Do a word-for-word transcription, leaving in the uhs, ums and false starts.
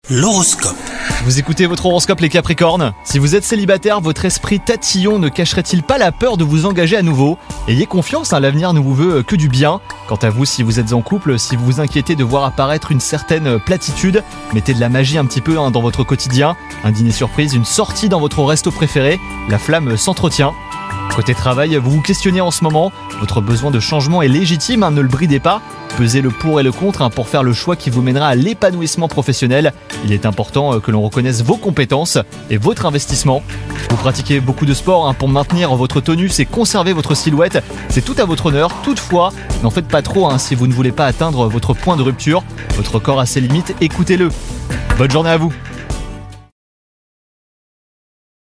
L'horoscope. Vous écoutez votre horoscope les Capricornes. Si vous êtes célibataire, votre esprit tatillon ne cacherait-il pas la peur de vous engager à nouveau ? Ayez confiance, hein, l'avenir ne vous veut que du bien. Quant à vous, si vous êtes en couple, si vous vous inquiétez de voir apparaître une certaine platitude, mettez de la magie un petit peu hein, dans votre quotidien. Un dîner surprise, une sortie dans votre resto préféré, la flamme s'entretient. Côté travail, vous vous questionnez en ce moment, votre besoin de changement est légitime, hein, ne le bridez pas. Pesez le pour et le contre hein, pour faire le choix qui vous mènera à l'épanouissement professionnel. Il est important euh, que l'on reconnaisse vos compétences et votre investissement. Vous pratiquez beaucoup de sport hein, pour maintenir votre tonus et conserver votre silhouette. C'est tout à votre honneur. Toutefois, n'en faites pas trop hein, si vous ne voulez pas atteindre votre point de rupture. Votre corps a ses limites, écoutez-le. Bonne journée à vous.